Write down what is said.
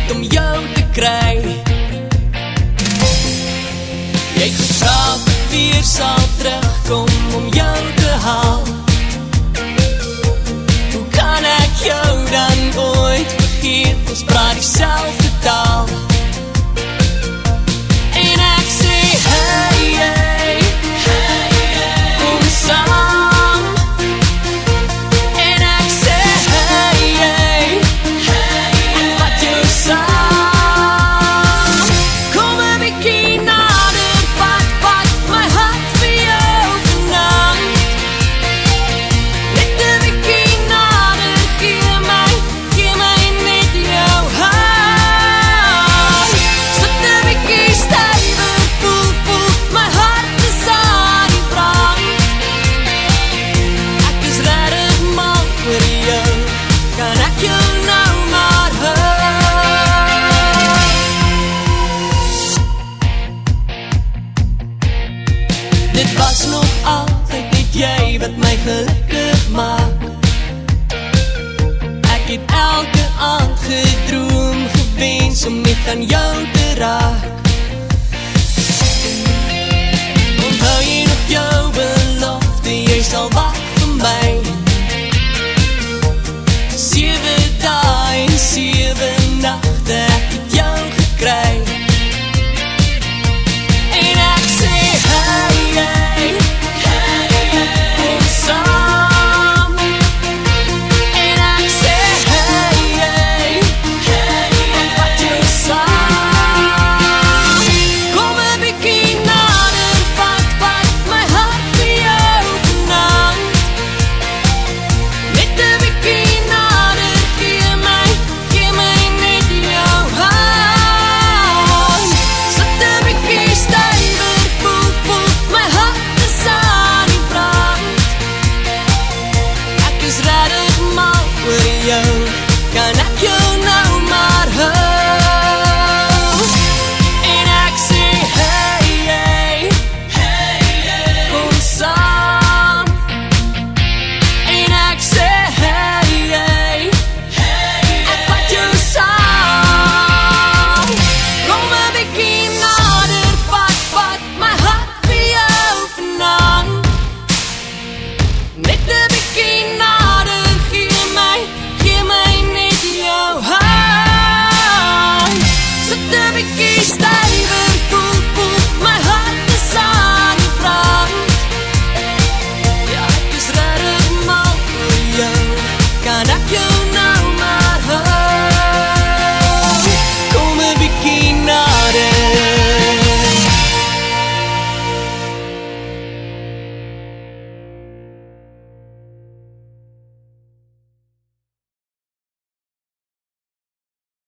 net om jou te kry. Jy het gevra of ek weer sal terugkom om jou te haal. Hoe kan ek jou dan ooit vergeet, ons praat dieselfde taal. En ek sê, hey, hey, hey, hey, kom saam. En ek sê, hey, hey, hey, ek vat jou saam. Kom 'n bietjie nader, vat my hart vir jou vanaand. Net 'n bietjie nader, gee my net jou hand. Sit 'n bietjie stywer, voel, my hart is aan die brand. Ek is regtig mal oor jou, kan ek jou nou maar hou? Dit was nog altyd net jy wat my gelukkig maak. Ek het elke aand gedroom, gewens om net aan jou te raak. Onthou jy nog jou belofte, jy sal wag vir my. 7 dae en 7 nagte, ek het jou gekry. En ek sê, hey, hey, hey, hey, kom saam. En ek sê, hey, hey, hey, ek vat jou saam. Kom 'n bietjie nader, vat my hart vir jou vanaand. Net 'n bietjie nader, gee my net jou hand. Sit 'n bietjie stywer, voel, my hart is aan die brand. Ek is regtig mal oor jou, kan ek